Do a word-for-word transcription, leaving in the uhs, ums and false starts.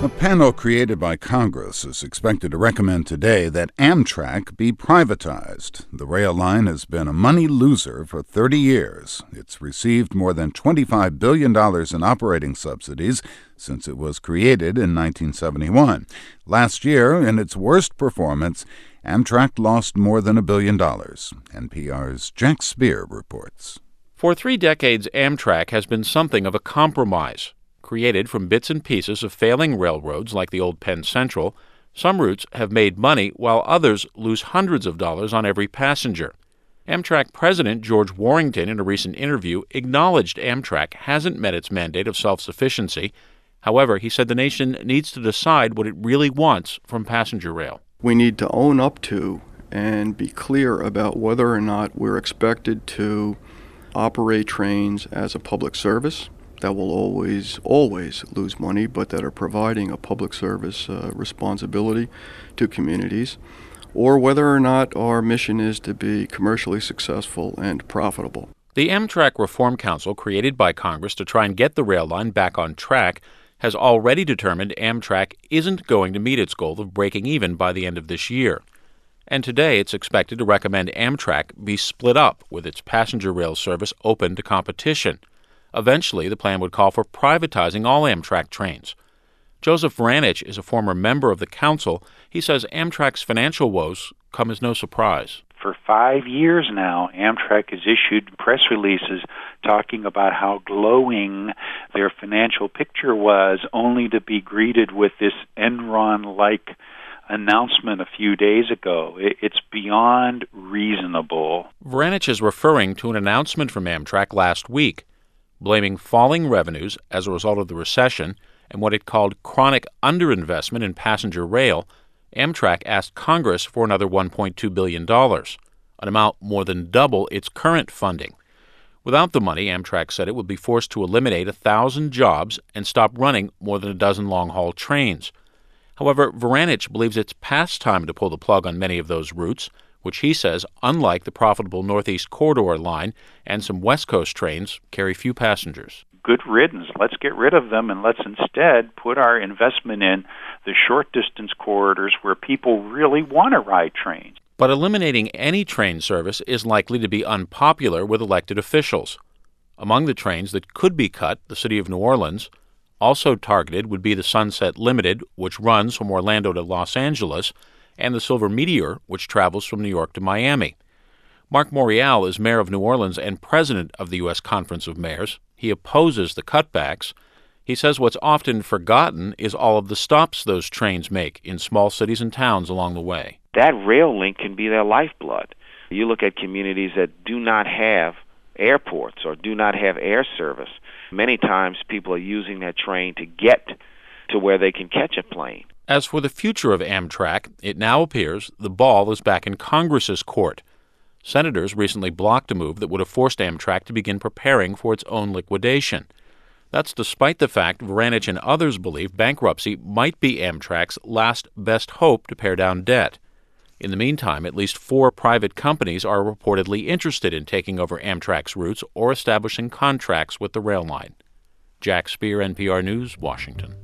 A panel created by Congress is expected to recommend today that Amtrak be privatized. The rail line has been a money loser for thirty years. It's received more than twenty-five billion dollars in operating subsidies since it was created in nineteen seventy-one. Last year, in its worst performance, Amtrak lost more than a billion dollars. N P R's Jack Speer reports. For three decades, Amtrak has been something of a compromise. Created from bits and pieces of failing railroads like the old Penn Central, some routes have made money while others lose hundreds of dollars on every passenger. Amtrak President George Warrington, in a recent interview, acknowledged Amtrak hasn't met its mandate of self-sufficiency. However, he said the nation needs to decide what it really wants from passenger rail. We need to own up to and be clear about whether or not we're expected to operate trains as a public service that will always, always lose money, but that are providing a public service uh, responsibility to communities, or whether or not our mission is to be commercially successful and profitable. The Amtrak Reform Council, created by Congress to try and get the rail line back on track, has already determined Amtrak isn't going to meet its goal of breaking even by the end of this year. And today it's expected to recommend Amtrak be split up, with its passenger rail service open to competition. Eventually, the plan would call for privatizing all Amtrak trains. Joseph Vranich is a former member of the council. He says Amtrak's financial woes come as no surprise. For five years now, Amtrak has issued press releases talking about how glowing their financial picture was, only to be greeted with this Enron-like announcement a few days ago. It's beyond reasonable. Vranich is referring to an announcement from Amtrak last week, blaming falling revenues as a result of the recession and what it called chronic underinvestment in passenger rail. Amtrak asked Congress for another one point two billion dollars, an amount more than double its current funding. Without the money, Amtrak said it would be forced to eliminate one thousand jobs and stop running more than a dozen long-haul trains. However, Vranich believes it's past time to pull the plug on many of those routes, which he says, unlike the profitable Northeast Corridor line and some West Coast trains, carry few passengers. Good riddance. Let's get rid of them, and let's instead put our investment in the short-distance corridors where people really want to ride trains. But eliminating any train service is likely to be unpopular with elected officials. Among the trains that could be cut, the city of New Orleans. Also targeted would be the Sunset Limited, which runs from Orlando to Los Angeles, and the Silver Meteor, which travels from New York to Miami. Mark Morial is mayor of New Orleans and president of the U S Conference of Mayors. He opposes the cutbacks. He says what's often forgotten is all of the stops those trains make in small cities and towns along the way. That rail link can be their lifeblood. You look at communities that do not have airports or do not have air service. Many times people are using that train to get to where they can catch a plane. As for the future of Amtrak, it now appears the ball is back in Congress's court. Senators recently blocked a move that would have forced Amtrak to begin preparing for its own liquidation. That's despite the fact Vranich and others believe bankruptcy might be Amtrak's last best hope to pare down debt. In the meantime, at least four private companies are reportedly interested in taking over Amtrak's routes or establishing contracts with the rail line. Jack Speer, N P R News, Washington.